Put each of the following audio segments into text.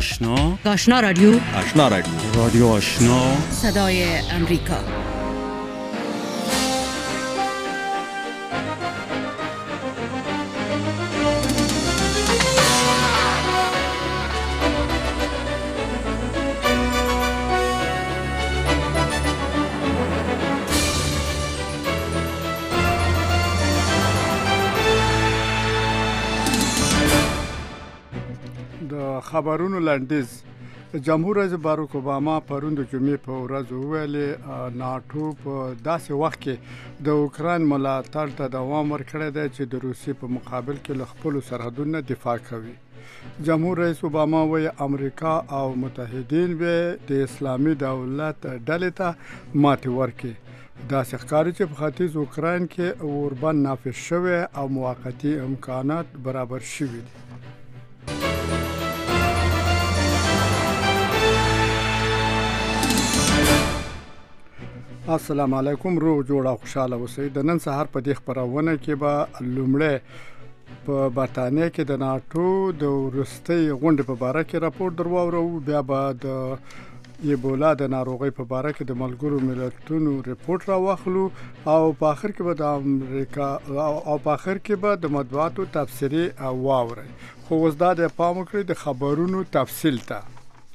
آشنا آشنا رادیو رادیو آشنا صدای امریکا. خبرونو لنډیز. جمهور رئیس باراک اوباما پرون د جمعې په ورځ وویل ناتو په داسې وخت کې د اوکراین ملاتړ ته دوام ورکړی دی چې د روسیې په مقابل کې له خپلو سرحدونو دفاع کوي. جمهور رئیس اوباما وایي امریکا او متحدین به د اسلامي دولت ډلې ته ماتې ورکړي. داسې ښکاري چې په ختیځ اوکراین کې اوربند نافذ شوی او موقتي امکانات برابر شوي دي. السلام علیکم، روغ جوړ او خوشاله اوسئ. د نن سهار په دې خبرونه کې به لومړی په برتانیا کې د ناتو د وروستۍ غونډې په باره کې راپور درواورو، بیا به د ایبولا د ناروغۍ په باره کې د ملګرو ملتونو ریپورت راواخلو او په آخر کې به د امریکا او په آخر کې به د مطبوعاتو تبصرې واورئ. خو اوس دا د پام وکړئ د خبرونو تفصیل ته.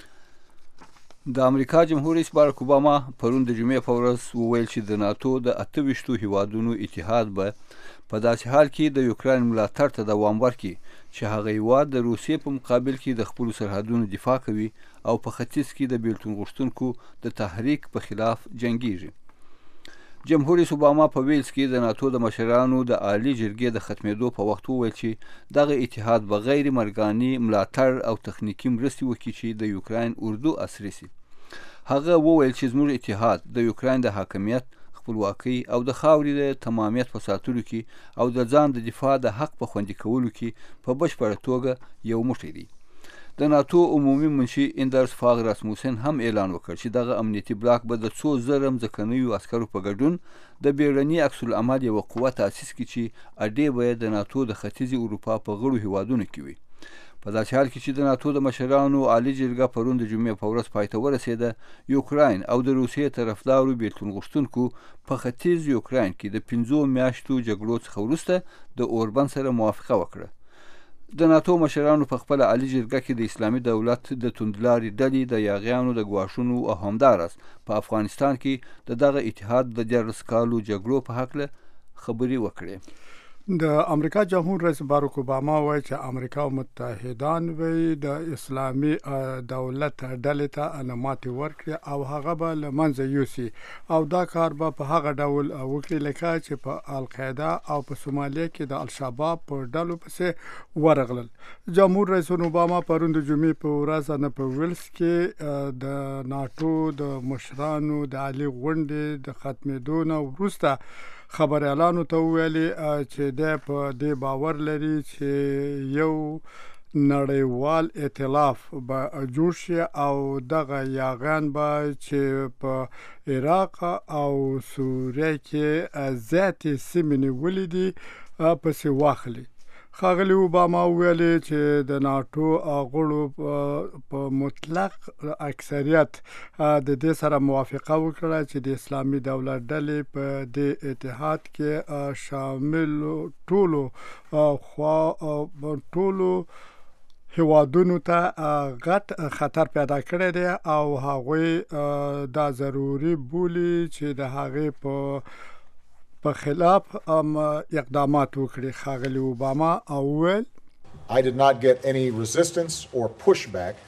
د امریکا جمهور رئیس باراک اوباما پرون د جمعې په ورځ وویل چې د ناتو د 28 هیوادونو اتحاد به په داسې حال کې د یوکراین ملاتړ ته دوام ورکړي چې هغه هیواد د روسیې په مقابل کې د خپلو سرحدونو دفاع کوي او په ختیځ کې د بیلتون غوښتونکو د تحریک په خلاف جنګیږي. جمهور رئیس اوباما په ویلز کې د ناتو د مشرانو د عالی جرګې د ختمېدو په وخت وویل چې دغه اتحاد به غیر مرګاني ملاتړ او تخنیکي مرستې وکړي چې د یوکراین اردو عصري سي. هغه وویل چې زموږ اتحاد د یوکراین د حاکمیت، خپلواکۍ او د خاورې د تمامیت په ساتلو کې او د ځان د دفاع د حق په خوندي کولو کې په بشپړه توګه یو موټی دی. د ناتو عمومي منشي اندرس فاغ راسموسن هم اعلان وکړ چې دغه امنیتي بلاک به د څو زره ځمکنیو عسکرو په ګډون د بیړني عکس العمل یوه قوه تاسیس کړي چې اډې به د ناتو د ختیځې اروپا په غړو هیوادونو کې وي. په داسې حال کې چې د ناتو د مشرانو عالی جرګه پرون د جمعې په ورځ پای ته ورسېده، یوکراین او د روسیې طرفدارو بیلتون غوښتونکو په ختیځ یوکراین کې د 5 میاشتو جګړو څخه وروسته د اوربند سره موافقه وکړه. د ناتو مشرانو په خپل عالی جرګه کې د اسلامي دولت د توندلاري ډلې د یاغیانو د ګواښونو او همداراز په افغانستان کې د دغه اتحاد د 14 کالو جګړو په هکله خبرې وکړې. د امریکا جمهور رئیس باراک اوباما وایي چې امریکا او متحدان به د اسلامي دولت ډلې ته ماتې ورکړي او هغه به له منځه یوسي او دا کار به په هغه ډول وکړي لکه چې په القاعده او په سومالیه کې د الشباب په ډلو پسې ورغلل. جمهور رئیس اوباما پرون د جمعې په ورځ په ویلز کې د ناتو د مشرانو د عالی غونډې د ختمېدو نه وروسته خبريالانو ته ویلي چې د په دې باور لري چې یو نړیوال ائتلاف به جوړ شي او دغه یاغیان به چې په عراق او سوریه کې زیاتې سیمې نیولې دي پسې واخلي. ښاغلي اوباما ویلي چې د ناتو غړو په مطلق اکثریت د دې سره موافقه وکړه چې د اسلامي دولت ډلې په دې اتحاد کې شامل ټولو هیوادونو ته غټ خطر پیدا کړی دی او هغوی دا ضروري بولي چې د هغې په خلاف اقدامات وکړي. ښاغلي اوباما وویل I did not get any resistance or pushback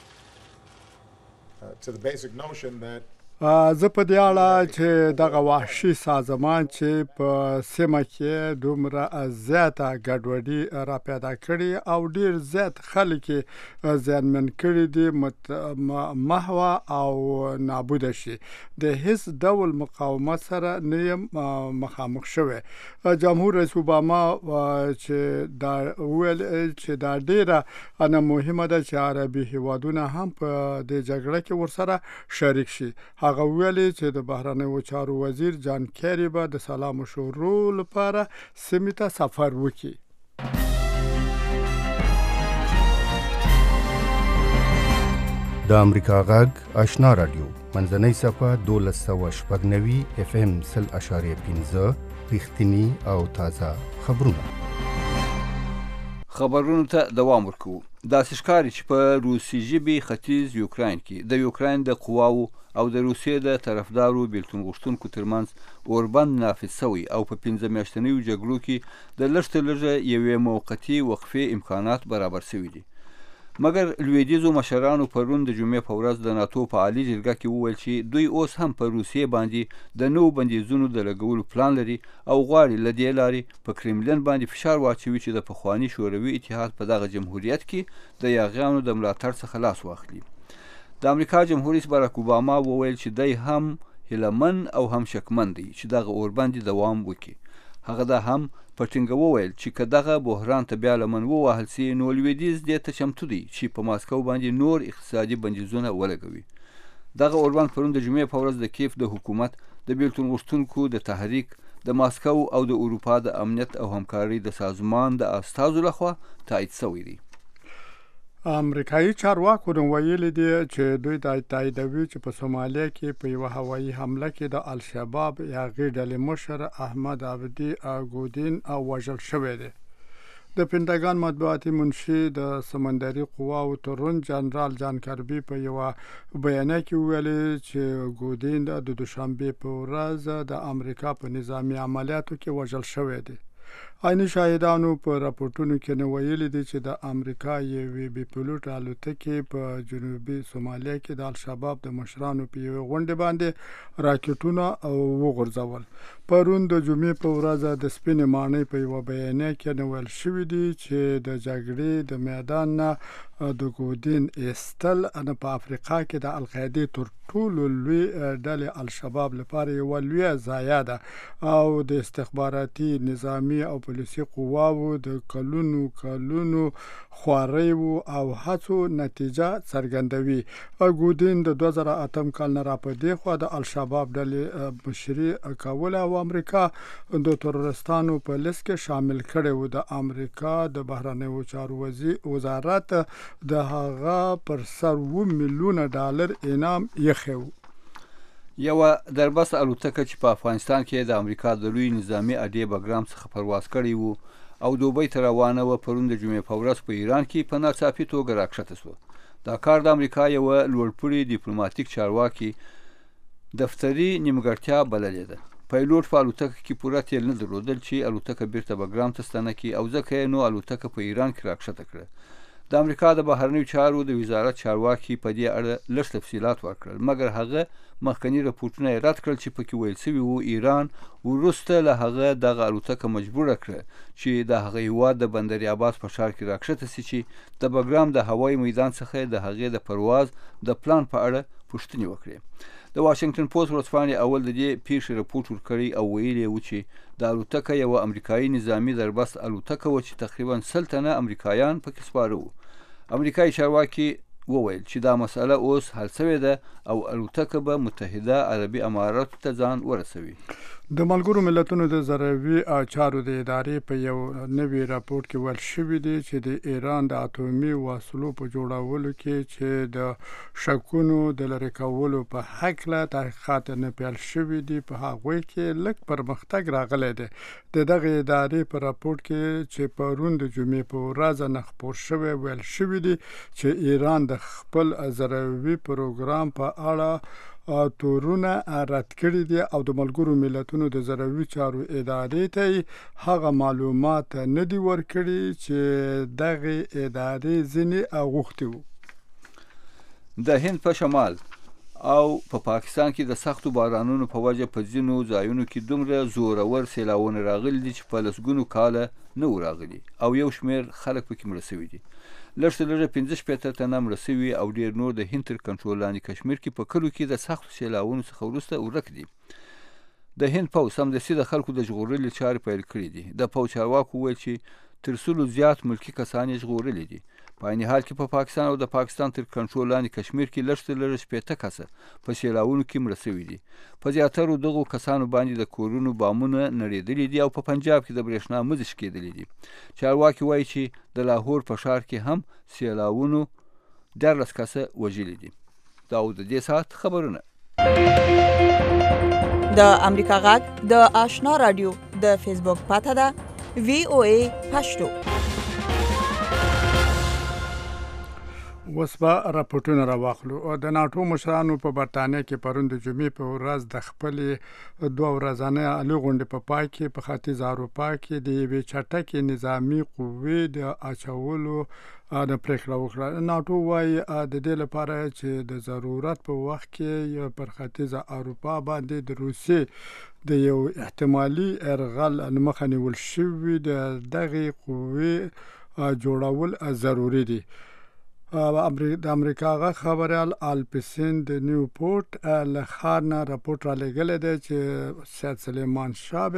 to the basic notion that زه په دې اړه چې دغه وحشي سازمان چې په سیمه کې دومره زیاته ګډوډي را پیدا کړي او ډیر زیات خلک زیانمن کړي دي محو او نابود شي، د هیڅ ډول مقاومت سره نه یم مخامخ شوی. جمهور رئیس اوباما چې دا ویل چې دا ډیره مهمه ده چې عربي هیوادونه هم په دې جګړه کې ورسره شریک شي. هغه ویلي چې د بهرنیو چارو وزیر جان کیری به د سلام مشورو لپاره سیمې ته سفر وکړي. د امریکا غږ آشنا رادیو منځنۍ صفحه 1290 FM 0.15 رښتینی او تازه خبرونو ته دوام ورکوو. داسې ښکاري چې په روسي ژبې ختیځ یوکراین کې د یوکراین د قواو او د روسیې د طرفدارو بیلتون غوښتونکو ترمنځ اوربند نافذ شوی او په 15 میاشتنیو جګړو کې د لږ تر لږه یوې موقتي وقفې امکانات برابر شوي دي. مګر لویدیځو مشرانو پرون د جمعې په ورځ د ناتو په عالي جرګه کې وویل چې دوی اوس هم په روسیې باندې د نوو بندیزونو د لګولو پلان لري او غواړي له دې لارې په کرملین باندې فشار واچوي چې د پخواني شوروي اتحاد په دغه جمهوریت کې د یاغیانو د ملاتړ څخه لاس واخلي. د امریکا جمهور رئیس باراک اوباما وویل چې دی هم هیلهمن او هم شکمن دی چې دغه اوربند دوام وکړي. هغه دا هم په ټینګه وویل چې که دغه بحران ته بیا لمن ووهل سي نو لویدیځ دې ته چمتو دی چې په ماسکو باندې نور اقتصادي بندیزونه ولګوي. دغه اوربند پرون د جمعې په ورځ د کیف د حکومت د بیلتون غوښتونکو د تحریک د ماسکو او د اروپا د امنیت او همکارۍ د سازمان د استازو لخوا تایید شوی دی. امریکایي چارواکو ویلي دي چې دوی د تاییدوي چې په سومالیا کې په یو هوایي حمله کې د الشباب یاغي ډلې مشر احمد عبدي ګودین او وژل شوی دی. د پینټاګان مطبوعاتي منشي د سمندري قواو تورن جنرال جان کربي په یو بیان کې ویلي چې ګودین د دوشنبه په ورځ د امریکا په نظامی عملیاتو کې وژل شوی دی. عیني شاهدانو په راپورټونو کې ویلي دي چې د امریکا یوې بي پلوټ الوتکې په جنوبي سومالیا کې د الشباب د مشرانو په یوه غونډه باندې راکټونه وغورځول. پرون د جمعې په ورځ د سپینې ماڼۍ په یوه بیانیه کې ویل شوي دي چې د جګړې د میدان نه د ګودین ایستل په افریقا کې د القاعدې تر ټولو لوی ډلې الشباب لپاره یوه لویه ضایعه ده او د استخباراتي نظامي او پولیسي قواو د کلونو خواریو او هڅو نتیجه څرګندوي. ګودین د 2008 کال نه راپدې خو د الشباب ډلې مشري کوله او امریکا د تروریستانو په لیست کې شامل کړي و. د امریکا د بهرنیو چارو وزارت د هغه پر سر $1 میلیون انعام یخو. یو دربس الوتکه چې په افغانستان کې د امریکا د لوی نظامی اډې بګرام څخه پرواز کړی وو او دوبۍ ته روانه و پرون د جمعې په ورځ په ایران کې په ناڅاپي توګه راکښته شوه. دا کار د امریکا یو لوړپوړي ډیپلوماټیک چارواکي دفتري نیمګړتیا بللې ده. پایلوټ په الوتکه کې پوره تیل نه درلودل چې الوتکه بیرته بګرام ته ستنه کړي او ځکه نو الوتکه په ایران کې راکښته کړه. د امریکا د بهرنیو چارو د وزارت چارواکي په دې اړه لږ تفصیلات ورکړل مګر هغه مخکنی راپورټونه رد کړل چې پکې ویل شوي وو ایران وروسته له هغه دغه الوتکه مجبوره کړه چې د هغه هیواد د بندر عباس په ښار کې راکښته سي چې د بګرام د هوایي میدان څخه د هغې د پرواز د پلان په اړه پوښتنې وکړي. د واشنگټن پوسټ ورځپاڼې اول د دې پیښې راپورټ ورکړی او ویلي و چې د الوتکه یوه امریکایي نظامي دربست الوتکه و چې تقریبا 100 تنه امریکایان پکې سپاره وو. امریکایي چارواکي وویل چې دا مسئله اوس حل شوې ده او الوتکه به متحده عربي اماراتو ته ځان ورسوي. د ملګرو ملتونو د ضروي چارو د ادارې په یو نوي راپورټ کې ویل شوي دي چې د ایران د اټومي وسلو په جوړولو کې چې د شکونو د لرې کولو په هکله تحقیقات نه پیل شوي دي په هغوی کې لږ پرمختګ راغلی دی. د دغه ادارې په راپورټ کې چې پرون د جمعې په ورځ نه خپور شوی ویل شوي دي چې ایران د خپل ضروي پروګرام په اړه تورونه رد کړي دي او د ملګرو ملتونو د ضروي چارو ادارې ته هغه معلومات نه دي ورکړي چې دغه ادارې ځینې غوښتي وو. د هند په شمال او په پاکستان کې د سختو بارانونو په وجه په ځینو ځایونو کې دومره زورور سیلاونه راغلي دي چې په لسګونو کاله نه و راغلي او یو شمېر خلک پکې مړه شوي دي. لږ تر لږه 15 تنه مړه شوي او ډېر نور د هند تر کنټرول لاندې کشمیر کې په کلو کې د سختو سیلاونو څخه وروسته ورک دي. د هند پوځ سمدستي د خلکو د ژغورلو چارې پیل کړي دي. د پوځ چارواکو وویل چې تر 100 زیات ملکي کسان یې ژغورلي دي. په عین حال کې په پاکستان او د پاکستان تر کنټرول لاندې کشمیر کې لږ تر لږه 80 کسه په سیلاونو کې مړه شوي دي. په زیاترو دغو کسانو باندې د کورونو بامونه نړېدلي دي او په پنجاب کې د برېښنا مزي شکېدلي دي. چارواکي وایي چې د لاهور په ښار کې هم سیلاونو 14 کسه وژلي دي. دا د دې ساعت خبرونه. د امریکا غږ د آشنا رادیو د فیسبوک پاته ده VOA پښتو. اوس به راپورټونه راواخلو. د ناټو مشرانو په برتانیا کې پرون د جمعې په ورځ د خپلې 2 ورځنۍ عالي غونډې په پای کې په ختیځ اروپا کې د یوې چټکې نظامي قوې د اچولو د پریکړه وکړه. ناټو وايي د دې لپاره چې د ضرورت په وخت کې پر ختیځ اروپا باندې د روسیې د یو احتمالي ارغل مخه نیول شوی د دغه قوې جوړول ضروری دي. د امریکا غا خبريال الپسین د نیوپورت له ښار نه راپورټ را لګل دی چې سید سلیمان شاه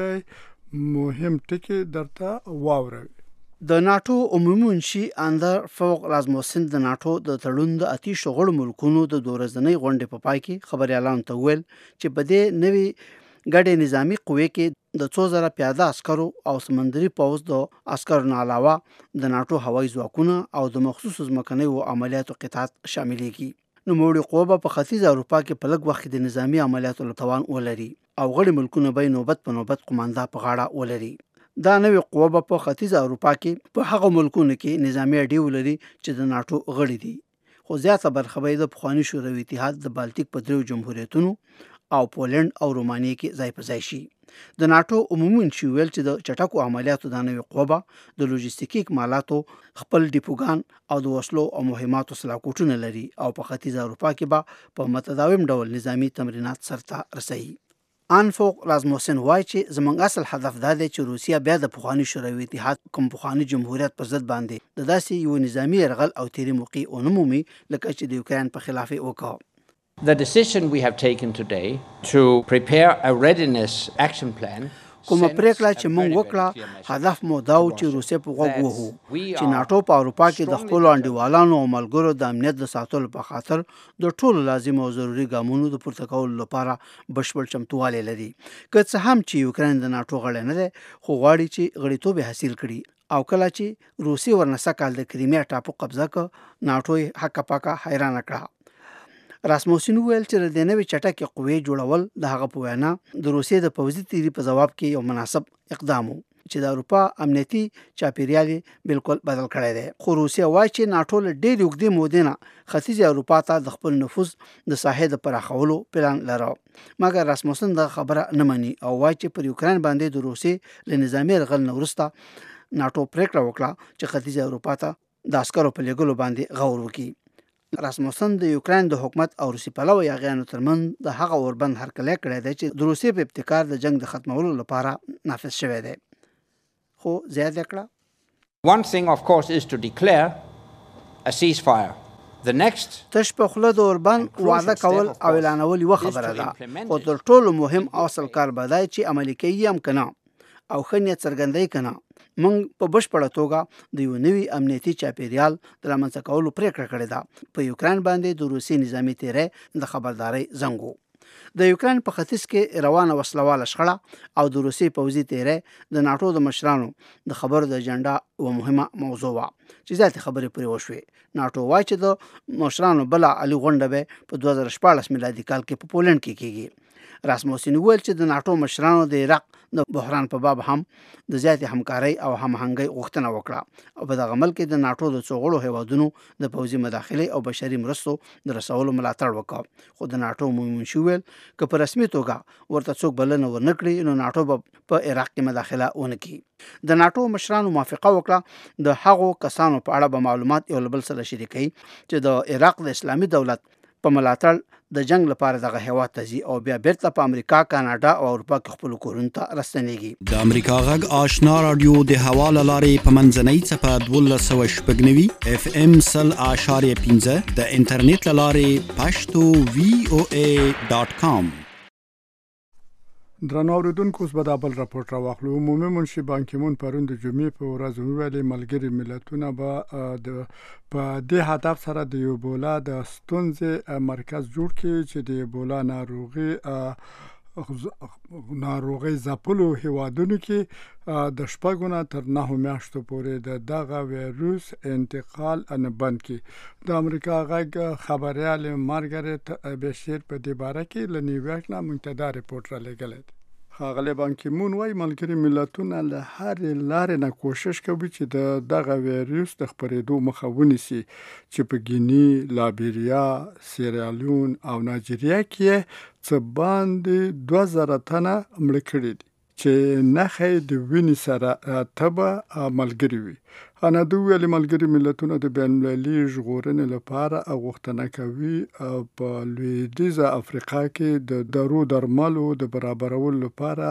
مهم ټکی درته واوروي. د ناتو عمومي منشي اندر فوق رازموسن د ناتو د تړون د اتي شغړ ملکونو د 2 ورځنۍ غونډې په پای کې خبريالانو ته ویل چې په دې نوي ګډې نظامی قوې کې د 2000 پیاده عسکرو او سمندري پوځ د عسکرو نه علاوه د ناتو هوایي ځواکونه او د مخصوص ځمکنیو عملیاتو قطعات شاملېږي. نو موړي قوه په ختیځ اروپا کې په لږ وخت د نظامی عملیاتو لپاره ولري او غړي ملکونه به نوبت په نوبت قوماندا په غاړه ولري. دا نوې قوه په ختیځ اروپا کې په هغه ملکونو کې نظامی اډې ولري چې د ناتو غړي دي. خو زیاته برخه به د پخوانی شوروي اتحاد د بالټیک په 3 جمهوریتونو او پولند او رومانیې کې ځای په ځای شي. د ناتو عمومي منشي ویل چې د چټکو عملیاتو د نوې قوه د لوجستیکي اکمالاتو خپل ډیپوګان او د وسلو او مهماتو سلاکوټونه لري او په ختیځ اروپا کې به په متداوم ډول نظامی تمرینات سرته رسوي. ان فوق رازموسن وایي چې زموږ اصل هدف دا دی چې روسیا بیا د پخوانی شوروي اتحاد کوم پخوانی جمهوریت پر ضد باندې د داسې یو نظامی ارغل او تیری موقع ونمومي لکه چې د یوکرين په خلاف وکړ. The decision we have taken today to prepare a readiness action plan کومه پریکړه چې موږ وکړه هدف مو دا و چې روسیا په غوږ وهو چې ناتو په اروپا کې د خپل انډیوالانو او ملګرو د امنیت د ساتلو په خاطر د ټولو لازم او ضروري ګامونو د پورته کولو لپاره بشپړ چمتووالی لري. که څه هم چې یوکرين د ناتو غړی نه دی خو غواړي چې غړیتوب حاصل کړي او کله چې روسي ورنسه کال د کریمیا ټاپو قبضه کړ ناتو حق پاکه حیران کړه. راسموسن ویل چې د نوې چټکې قوې جوړول د هغه په وینا د روسیې د پوځي تیری په جواب کې یو مناسب اقدام و چې د اروپا امنیتي چاپیریال بالکل بدل کړی دی. خو روسیا وایي چې ناتو له ډېر وګړي مودینه ختیځ اروپا ته د خپل نفوذ د ساحې د پراخولو پلان لري. مګر راسموسن دا خبره نه مني او وایي چې پر یوکرين باندې د روسیې له نظامی ارغل نه وروسته ناتو پریکړه وکړه چې ختیځ اروپا ته د عسکرو په لګولو باندې غور وکړي. راسموسن د یوکرين د حکومت او روسي پلوي یاغیانو ترمن د هغه اوربند هرکلی کړی دی چې د روسي په ابتکار د جنگ د ختمولو لپاره نافذ شوی دی. خو زیات کړه. One thing of course is to declare a ceasefire. The next تش په خله د اوربند وعده کول او اعلانول یو خبره ده. خو تر ټولو مهم اصل کار بدای چې عملي کوي هم کنه او خنیت څرګندای کنه. موږ په بشپړه توګه د یو نوي امنیتي چاپیریال د رامنځته کولو پریکړه کړې ده. په یوکرين باندې د روسي نظامی تیری د خبرداري زنګو. د یوکرين په ختیځ کې روانه وسلواله شخړه او د روسي پوځي تیری د ناتو د مشرانو د خبرو د اجنډا او مهمه موضوع وا چې ذات خبرې پرې وشوي. ناتو وایي چې د مشرانو بل علي غونډه به په 2014 میلادي کال کې په پولند کې کیږي. راسموسن ویل چې د ناتو مشرانو د عراق د بحران په باب هم د زیاتې همکارۍ او هماهنګۍ غوښتنه وکړه او په دغه عمل کې د ناتو د څوغړو هیوادونو د پوځي مداخلې او بشري مرستو د رسولو ملاتړ وکړ. خو د ناتو عمومي شویل که په رسمي توګه ورته څوک بلنه ورنکړي نو ناتو په عراق کې مداخله ونکړي. د ناتو مشرانو موافقه وکړه د هغو کسانو په اړه به معلومات یو بل سره شریکي چې د عراق د اسلامي دولت په ملاتړ د جنگ لپاره دغه هیواد ته ځي او بیا بیرته په امریکا، کاناډا او اروپا کې خپل کورونو ته راستنیږي. د امریکا غږ آشنا رادیو د حواله لارې په منځنۍ څپه 1290 FM 100.15 د انټرنیټ لارې pashto.voa.com. درنو اوریدونکو اوس به دا بل راپورټ راواخلو. عمومي منشي بان کی مون پرون د جمعې په ورځ ویلي ملګري ملتونه به په دې هدف سره د ایبولا د ستونزې مرکز جوړ کړي چې د ایبولا ناروغي ناروغي ځپلو هیوادونو کې د شپږو نه تر 9 میاشتو پورې د دغه ویروس انتقال نه بند کړي. د امریکا غږ خبريال مارګریت بشیر په دې باره کې له نیویارک نه منتدا رپورټ را لېږلی دی. ښاغلی بان کی مون وايي ملګري ملتونه له هرې لارې نه کوشش کوي چې دغه ویروس د خپرېدو مخه ونیسي چې په ګیني، لایبیریا، سیرالیون او نایجیریا کې څه باندې 2000 تنه مړه کړي دي چې نښې د وینې سره تبه ملګري وي. انادو ویلي ملګري ملتونه د بین‌المللي ژغورنې لپاره غوښتنه کوي په لویدیځه افریقا کې د درو درملو د برابرولو لپاره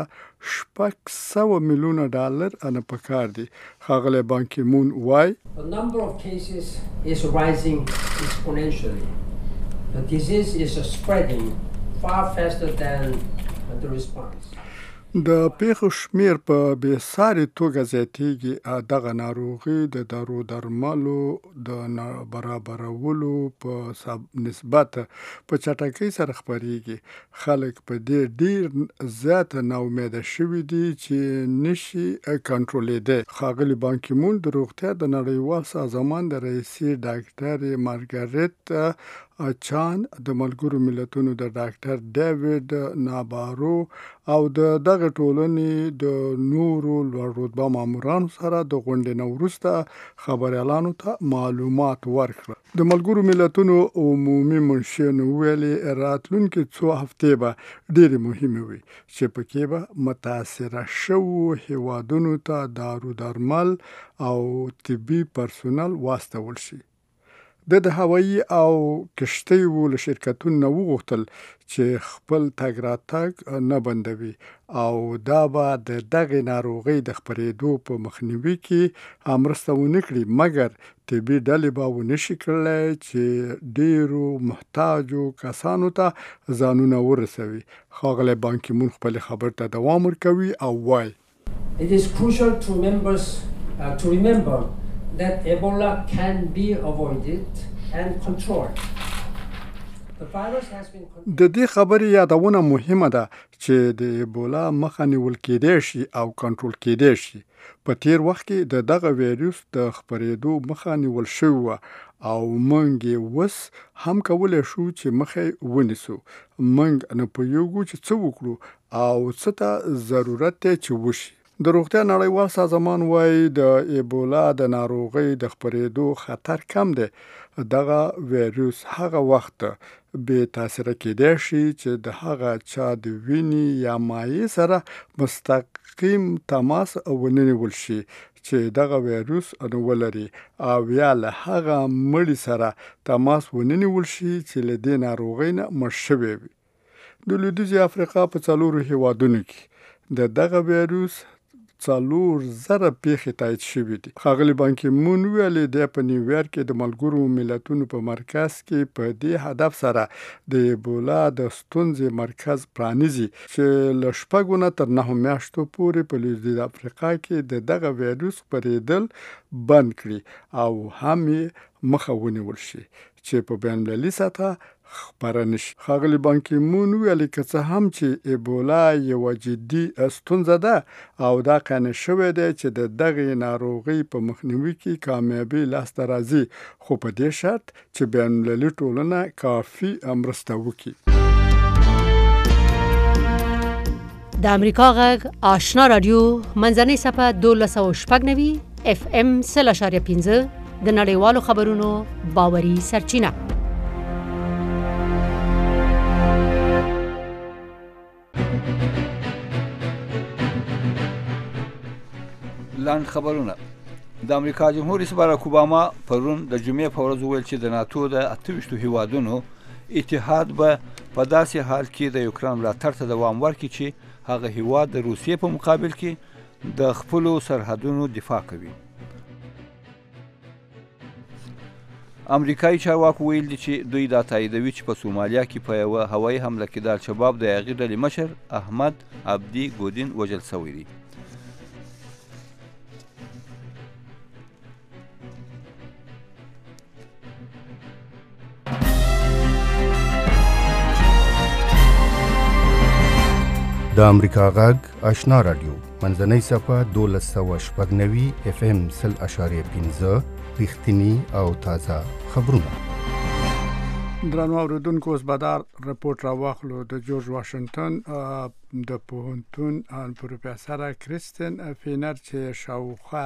$600 میلیونه پکار دي. ښاغلی بان کی مون وایي The number of cases is rising exponentially. The disease is spreading far faster than the response. د پیښو شمیر په بېساري توګه زیاتېږي. دغه ناروغي د درو درملو د برابرولو په نسبت په چټکۍ سره خپرېږي. خلک په دې ډیر زیاته ناامیده شوي دي چې نشي کنټرولېدی. ښاغلي بان کی مون د روغتیا د نړیوال سازمان د رئیسې ډاکټر مارګریت چان، د ملګرو ملتونو د ډاکټر ډیوډ نابارو او دغه ټولنې د نورو لوړ رتبه مامورانو سره د غونډې نه وروسته خبريالانو ته معلومات ورکړل. د ملګرو ملتونو عمومي منشي ویلي راتلونکي څو هفتې به ډېرې مهمې وي چې پکې به متاثره شوو هیوادونو ته دارو درمل او طبي پرسونل واستول شي. د هوایي او کشتیو له شرکتونو نه وغوښتل چې خپل تګ راتګ نه بندوي او دا به د دغې ناروغۍ د خپرېدو په مخنیوي کې مرسته ونه کړي، مګر طبي ډلې به ونشي کړلی چې ډېرو محتاجو کسانو ته ځانونه ورسوي. ښاغلی بان کی مون خپل خبر ته دوام ورکوي او وایي It is crucial to remember that Ebola can be avoided and controlled. The virus has been د دې خبرې یادونه مهمه ده چې د ایبولا مخه نیول کېدای شي او کنټرول کېدای شي. په تیر وخت کې د دغه ویروس د خپرېدو مخه نیول شوې وه او موږ اوس هم کولی شو چې مخه ونیسو. موږ نه پوهیږو چې څه وکړو او څه ته ضرورت دی چې وشي. د روغتیا نړیوال سازمان وایي د ایبولا د ناروغۍ د خپرېدو خطر کم دی. دغه ویروس هغه وخت بې تاثیره کېدای شي چې د هغه چا د وینې یا مایع سره مستقیم تماس ونیول شي چې دغه ویروس ولري او یا له هغه مړي سره تماس ونیول شي چې له دې ناروغۍ نه مړ شوی وي. د لویدیځې افریقا په 4 هیوادونو کې د دغه ویروس 4,000 پیښې تایید شوي دي. ښاغلي بان کی مون ویلي دی په نیویارک کې د ملګرو ملتونو په مرکز کې په دې هدف سره د ایبولا د ستونزې مرکز پرانیزي چې له 6 نه تر 9 میاشتو پورې په لویدیځ افریقا کې د دغه ویروس خپرېدل بند کړي او هم مخه ونیول شي چې په بین‌المللي سطحه خپره نشي. ښاغلي بان کی مون ویلي که څه هم چې ایبولا یوه جدي ستونزه ده او دا قانع شوی دی چې د دغې ناروغۍ په مخنیوي کې کامیابي لاسته راځي، خو په دې شرط چې بین‌المللي ټولنه کافي مرسته وکړي. د امریکا غږ آشنا رادیو منځنۍ صفحه 1296 FM 0.5 د نړیوالو خبرونو باوري سرچینه. لاند خبرونه. د امریکا جمهور رئیس باراک اوباما پرون د جمعې په ورځ وویل چې د ناتو د 28 هیوادونو اتحاد به په داسې حال کې د یوکران ملاتړ ته دوام ورکړي چې هغه هیواد د روسیې په مقابل کې د خپلو سرحدونو دفاع کوي. امریکایي چارواکو ویل دي چې دوی دا تاییدوي چې په سومالیا کې په یوه هوایي حمله کې د الشباب د هغې ډلې مشر احمد عبدي ګودین وژل شوی دی. امریکا غږ آشنا رادیو منځنۍ صفه 1290 اف ام 0.5 رښتینی او تازه خبرونه. درنو اوریدونکو اوس به دا رپورټ راواخلو د جورج واشنگټن د پوهنتون پروفیسور کریستین فینر چې شاوخوا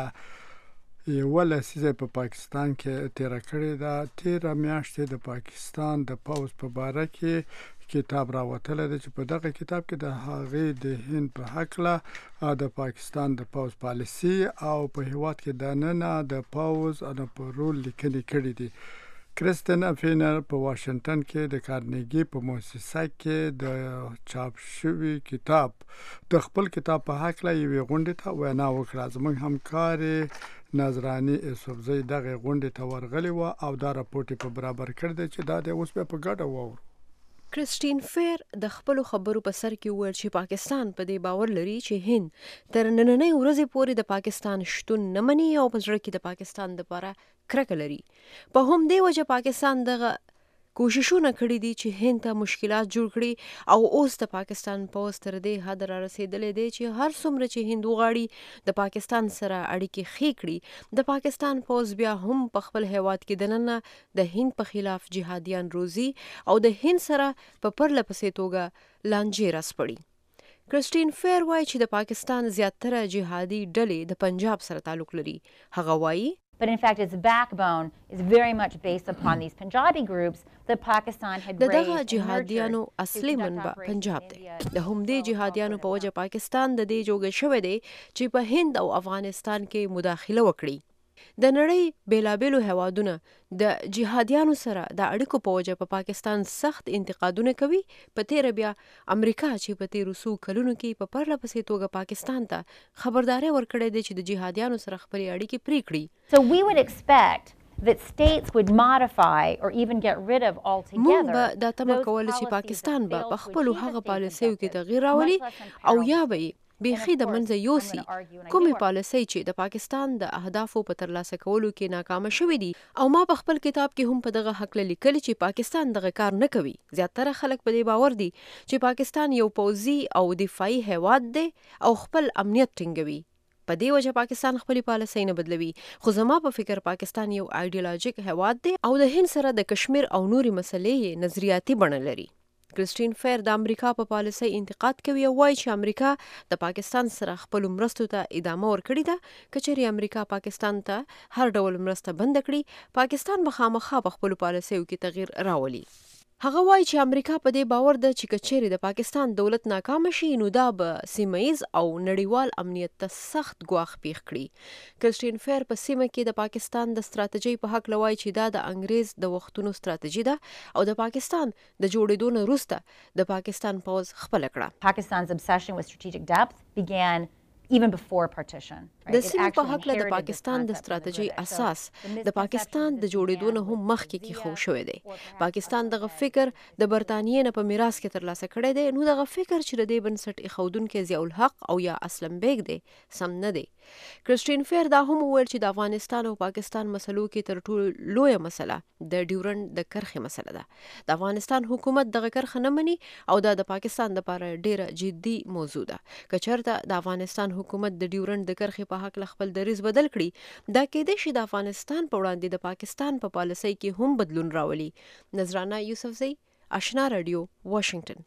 یوه لسیزه په پاکستان کې تیره کړې ده. تیره میاشت د پاکستان د پوځ په باره کې کتاب راوتلی دی چې په دغه کتاب کې د هغې د هند په هکله د پاکستان د پوځ پالیسي او په هیواد کې دننه د پوځ په رول لیکنې کړي دي. کریستین فینر په واشنگټن کې د کارنیګي په مؤسسه کې د چاپ شوي کتاب د خپل کتاب په هکله یوې غونډې ته وینا وکړه. زموږ همکارې نظراني اسوبزی دغه غونډې ته ورغلې وه او دا راپورټ په برابر کړ دی چې دا د اوس په ګډه واورو. کریستین فیر د خپل خبرو په سر کې وویل چې پاکستان په دې باور لري چې هند تر نننۍ ورځې پورې د پاکستان شتون نه مني او په زړه کې د پاکستان لپاره کرکه لري. په همدې وجه پاکستان دغه کوششونه کړي دي چې هند ته مشکلات جوړ کړي او اوس د پاکستان پوځ تر دې حد را رسېدلی دی چې هر څومره چې هند وغواړي د پاکستان سره اړیکې ښې کړي، د پاکستان پوځ بیا هم په خپل هیواد کې دننه د هند په خلاف جهادیان روزي او د هند سره په پرله پسې توګه لانجې راسپړي. کریستین فیر وایي چې د پاکستان زیاتره جهادي ډلې د پنجاب سره تعلق لري. هغه وایي But in fact, its backbone is very much based upon these Punjabi groups that Pakistan had raised. دغه جهادیانو اصلي منبع پنجاب دی. د همدې جهادیانو په وجه پاکستان د دې جوګه شوی دی چې په هند او افغانستان کې مداخله وکړي. د نړۍ بیلابیلو هیوادونه د جهادیانو سره د اړیکو په وجه په پاکستان سخت انتقادونه کوي. په تیره بیا امریکا چې په تیرو څو کلونو کې په پرله پسې توګه پاکستان ته خبرداری ورکړې ده چې د جهادیانو سره خپلې اړیکې پرې کړي. So we would expect that states would modify or even get rid of altogether. موږ به دا تمه کوله چې پاکستان به په خپلو هغه پالیسیو کې تغییر راولي او یا به بیخي د منځه یوسي کومې پالیسۍ چې د پاکستان د اهدافو په ترلاسه کولو کې ناکامه شوې دي. او ما په خپل کتاب کې هم په دغه هکله لیکلي چې پاکستان دغه کار نه کوي. زیاتره خلک په دې باور دي چې پاکستان یو پوځي او دفاعي هیواد دی او خپل امنیت ټینګوي. په دې وجه پاکستان خپلې پالیسۍ نه بدلوي. خو زما په فکر پاکستان یو ایډیالوژیک هیواد دی او د هند سره د کشمیر او نورې مسلې یې نظریاتي بڼه لري. کریستین فیر د امریکا په پالیسۍ انتقاد کوي او وایي چې امریکا د پاکستان سره خپل مرستو ته ادامه ورکړې ده. که چېرې امریکا پاکستان ته هر ډول مرسته بنده کړي، پاکستان به خامخا په خپلو پالیسیو کې تغییر راولي. هغه وایي چې امریکا په دې باور ده چې که چېرې د پاکستان دولت ناکامه شي نو دا به سیمه ییز او نړیوال امنیت ته سخت ګواښ پیښ کړي. کریستین فیر په سیمه کې د پاکستان د ستراتیژۍ په هکله وایي چې دا د انګریز د وختونو ستراتیژي ده او د پاکستان د جوړېدو نه وروسته د پاکستان پوځ خپله کړه. Pakistan's obsession with strategic depth began even before partition. د سیمې په هکله د پاکستان د ستراتیژۍ اساس د پاکستان د جوړېدو نه هم مخکې کېښود شوی دی. پاکستان دغه فکر د برطانیې نه په میراث کې ترلاسه کړی دی. نو دغه فکر چې د دې بنسټ ایښودونکی ضیاء الحق او یا اسلم بیگ دی سم نه دی. کریستین فیر دا هم وویل چې د افغانستان او پاکستان مسلو کې تر ټولو لویه مسله د ډیورنډ د کرښې مسله ده. د افغانستان حکومت دغه کرښه نه مني او دا د پاکستان لپاره ډیره جدي موضوع ده. که چېرته د افغانستان حکومت د ډیورنډ د کرښې په هکله خپل دریځ بدل کړي، دا کېدای شي د افغانستان په وړاندې د پاکستان په پالیسۍ کې هم بدلون راولي. نظرانه یوسفزی، آشنا رادیو، واشنگټن.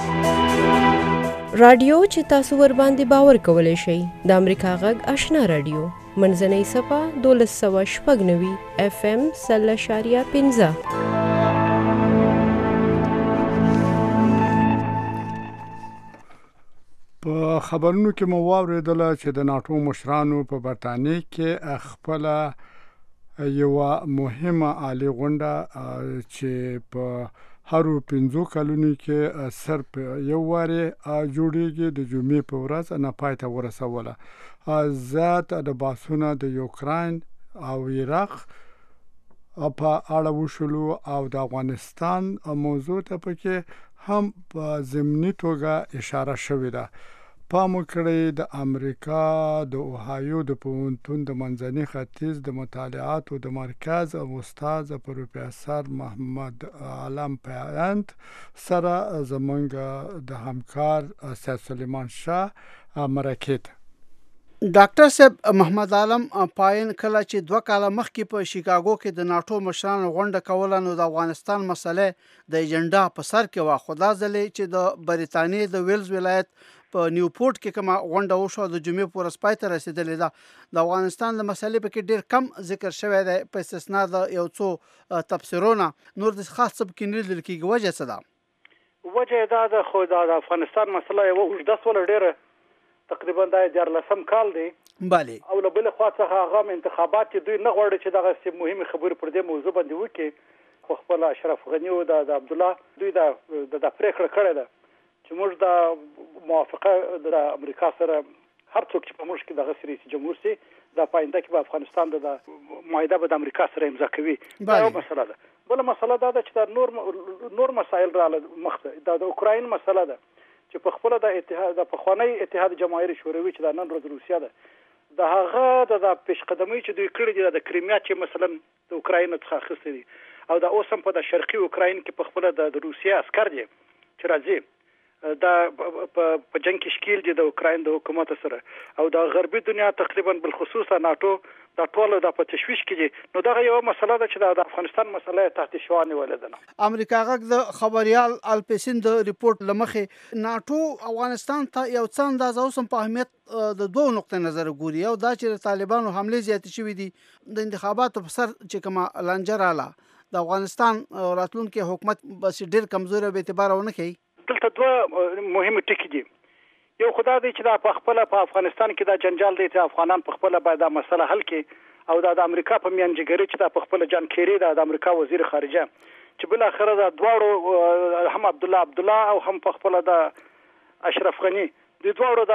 رادیو چې تاسو ور باندې باور کولی شئ د امریکا غږ آشنا رادیو منځنۍ صفه 1290 FM 0.5. په خبرونو کې مو واورېدله چې د ناټو مشرانو په برطانیې کې خپله یوه مهمه عالي غونډه چې په هرو 5 کلونو کې صرف یو وارې جوړیږي د جمعې په ورځ نه پای ته ورسوله. زیات د بحثونه د یوکراین او عراق په اړه وشولو او د افغانستان موضوع ته پکې هم په ضمني توګه اشاره شوې ده. پام وکړئ د امریکا د اوهایو د پوهنتون د منځني ختیځ د مطالعاتو د مرکز او استاد پروفیسور محمد عالم پیاند سره زمونږ د همکار سید سلیمان شاه مرکه. ډاکټر صاحب محمد عالم پاین کله چې 2 کاله مخکې په شیکاګو کې د ناتو مشرانو غونډه کوله نو د افغانستان مسله د ایجنډا په سر کې وا خدا ځلې چې د بریتانیې د ویلز ولایت په نیوپورت کې کومه غونډه وشو د جمعې پر سپای ته رسیدلې ده د افغانستان د مسلې په کې ډیر کم ذکر شوی دی په استثنا د یو څو تفسیرونه نور د خاص سب کې نه لیدل کېږي. وجه څه ده؟ وجه دا د خو د افغانستان مسله یو اوږده سوله ډیره تقریبا دا 14 کال دی. بله او له بل خوا څخه هغه انتخابات دوی نه غواړي چې دغه مهمه خبرې پر دې موضوع باندې وکړي. خو خپل اشرف غنی او د عبد الله دوی د پریکړه کړې ده چې موږ د موافقه د امریکا سره هر څوک چې په موږ کې دغه رئیس جمهور سي د پاینده کې په افغانستان د معاهده به د امریکا سره امضا کوي. دا یو مسله ده. بل مسله دا ده چې د نور مسایل رااله مخته د اوکراین مسله ده چې په خپل د اتحاد د پخوانی اتحاد جماهیر شوروي چې د نن ورځ روسیا ده د هغه د پیشقدمي چې دوی کړی دي د کریمیا چې مثلا د اوکراین څخه اخیستي دي او د اوسم په د شرقي اوکراین کې په خپل د روسیا عسكر دي چې راځي دا په جنگ کې شکیل دي د اوکراین د حکومت سره او د غربي دنیا تقریبا بالخصوص ناتو دا ټول د په تشویش کې دي. نو دا یو مسله ده چې د افغانستان مسله تحت شوانه ولدنه. امریکا غږ د خبريال الپسین د ریپورت لمخه ناتو افغانستان ته یو څه اندازه اوسم په اهمیت د دوه نقطې نظر ګوري او دا چې طالبانو حمله زیات شوې دي د انتخاباتو په سر چې کومه لنجر اعلی د افغانستان راتلونکي حکومت بس ډیر کمزوري به اعتبار ونه کوي. دلته دوه مهمه ټکي دي. یو خدای دی چې دا په خپل په افغانستان کې دا جنجال دی چې افغانان په خپل باید دا مسله حل کړي او د امریکا په میانجګری چې دا په خپل جان کیری د امریکا وزیر خارجه چې بل اخره دا دواړو هم عبد الله او هم په خپل د اشرف غنی د دواړو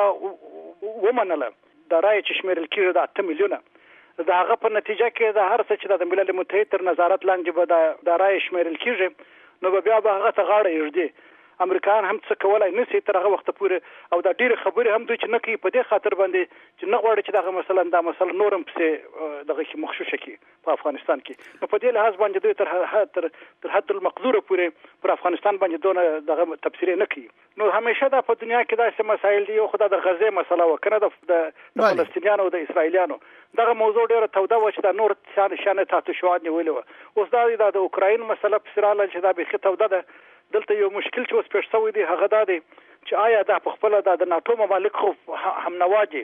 دا ومنله د رای چې شمیرل کېږي د 8 میلیونه دا هغه په نتیجه کې د هر څه چې د ملل متحد تر نظارت لاندې به د رای شمیرل کېږي نو بیا به هغه ته غاړه یږدي. امریکایان هم څه کولای نشي تر هغه وخت پورې او دا ډیره خبرې هم دوی چې نه کوي په دې خاطر باندې چې نه غواړي چې دغه مثلا دا مسله نورم پسې دغه کې مخشوشه کی په افغانستان کې. نو په دې لحاظ باندې دوی تر حد المقدور پورې پر افغانستان باندې دونه دغه تفسیر نه کوي. نو همیشه دا په دنیا کې داسې مسایل دي. یو خدای د غزه مسله وکنه د فلسطینیانو او د اسرایلیانو دغه موضوع ډیره توده و چې دا نور شان تحت شواد نیولې و. اوس دا د اوکراین مسله پسراله چې دا به توده ده. دلته یو مشکل چې اوس پیښ شوی دی هغه دا دی چې آیا دا په خپل د ناتو ممالک خو هم نواجي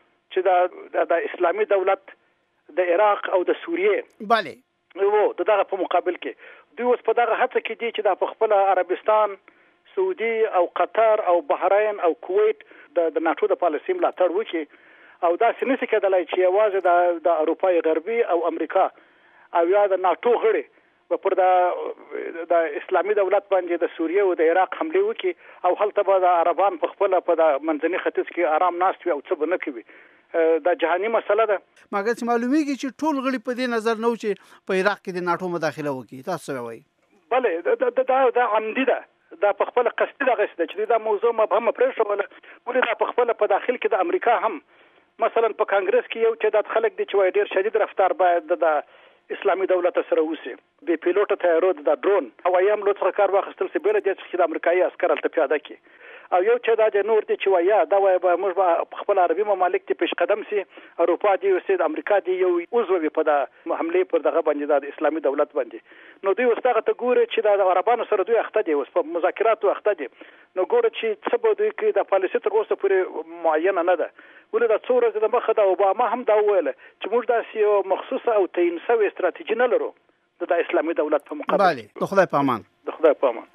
چې د اسلامي دولت د عراق او د سوریې bale وو دغه په مقابل کې دوی اوس په دغه هڅه کې دي چې د په خپل عربستان سعودي او قطر او بحرین او کویت د ناتو د پالیسي ملاتړ وکړي او دا سنسي کېدلای چې یوازې د اروپای غربي او امریکا او یا د ناتو غړي پر د اسلامي دولت باندې د سوریه او د عراق حمله وکي او هلته به د عربان په خپل په د منځني ختیځ کې آرام ناست وي او څه به نه کوي. دا جهاني مسله ده. مګر چې معلومیږي چې ټول غړي په دې نظر نه و چې په عراق کې د ناتو مداخله وکړي. تاسو وایي بله دا عمدي ده. دا په خپل قصدي دغه څه چې دا موضوع مبهم پرې شو ولې دا په خپل په داخل کې د امریکا هم مثلا په کانګرس کې یو چې د خلک دي چې ډیر شدید رفتار باید د اسلامي دولت سره وسی به پیلوټ طیارو د ډرون او ايام لوڅ کار واخستل چې بل د چې د امریکایي عسكر الته پیاده کی او یو چې د نور دي چې ویا دا وای به موږ خپل عربي ممالک ته پیش قدم سي اروپا دی او د امریکا دی یو عضو په د حمله پر دغه باندې د اسلامي دولت باندې نو دوی واستغه ته ګوره چې د عربانو سره دوی اخته دي اوس په مذاکراتو اخته دي نو ګوره چې څه به دوی کې د پالیسي تر اوسه پورې معینه نه ده ولې دا څو ورځې د مخه د اوباما هم دا ویل چې موږ داسې یو مخصوصه او تعیین شوې استراتیژي نه لرو د اسلامي دولت په مقابل. بله د خدای په امان. د خدای په امان.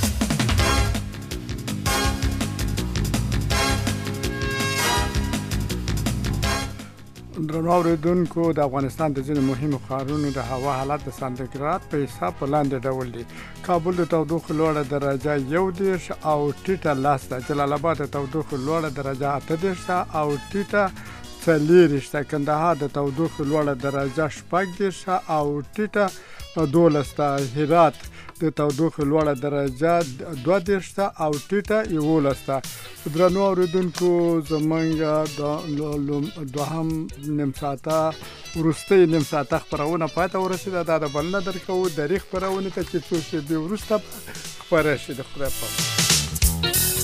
درنو اوریدونکو د افغانستان د ځینو مهمو ښارونو د هوا حالت د سانتیګراد په حساب په لاندې ډول دي. کابل د تودوخې لوړه درجه 11 او ټیټه 10 ده. جلال آباد د تودوخې لوړه درجه 8 او ټیټه 40 ده. کندهار د تودوخې لوړه درجه 14 او ټیټه 12 ته، هرات د تودوخې لوړه درجه 22 ته او ټیټه 11 ته. درنو اوریدونکو زمونږ د دوهم نیم ساعته وروستۍ نیم ساعته خپرونه پای ته ورسېده. دا د بلنه درکوو درې خپرونې ته چې څو شېبې وروسته خپره شي د خدای په امان.